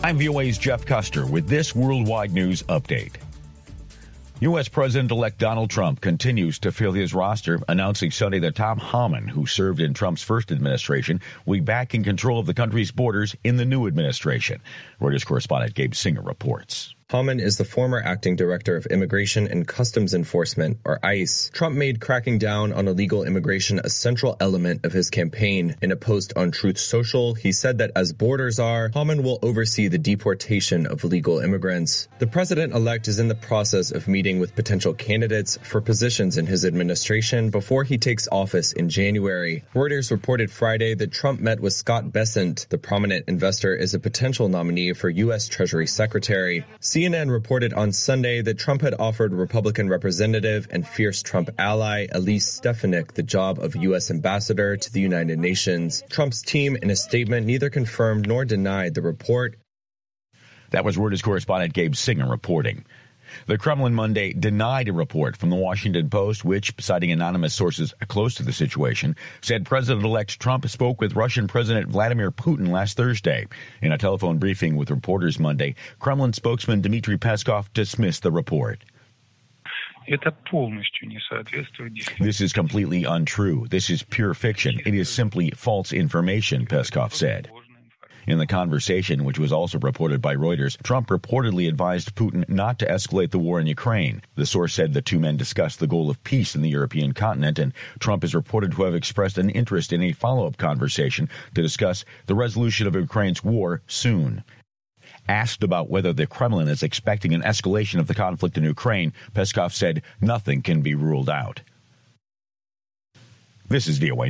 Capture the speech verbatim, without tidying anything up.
I'm V O A's Jeff Custer with this Worldwide News Update. U S. President-elect Donald Trump continues to fill his roster, announcing Sunday that Tom Homan, who served in Trump's first administration, will be back in control of the country's borders in the new administration. Reuters correspondent Gabe Singer reports. Homan is the former acting director of Immigration and Customs Enforcement, or ICE. Trump made cracking down on illegal immigration a central element of his campaign. In a post on Truth Social, he said that as borders are, Homan will oversee the deportation of illegal immigrants. The president-elect is in the process of meeting with potential candidates for positions in his administration before he takes office in January. Reuters reported Friday that Trump met with Scott Bessent. The prominent investor is a potential nominee for U S. Treasury Secretary. C N N reported on Sunday that Trump had offered Republican representative and fierce Trump ally Elise Stefanik the job of U S ambassador to the United Nations. Trump's team, in a statement, neither confirmed nor denied the report. That was Reuters correspondent Gabe Singer reporting. The Kremlin Monday denied a report from the Washington Post, which, citing anonymous sources close to the situation, said President-elect Trump spoke with Russian President Vladimir Putin last Thursday. In a telephone briefing with reporters Monday, Kremlin spokesman Dmitry Peskov dismissed the report. This is completely untrue. This is pure fiction. It is simply false information, Peskov said. In the conversation, which was also reported by Reuters, Trump reportedly advised Putin not to escalate the war in Ukraine. The source said the two men discussed the goal of peace in the European continent, and Trump is reported to have expressed an interest in a follow-up conversation to discuss the resolution of Ukraine's war soon. Asked about whether the Kremlin is expecting an escalation of the conflict in Ukraine, Peskov said nothing can be ruled out. This is V O A News.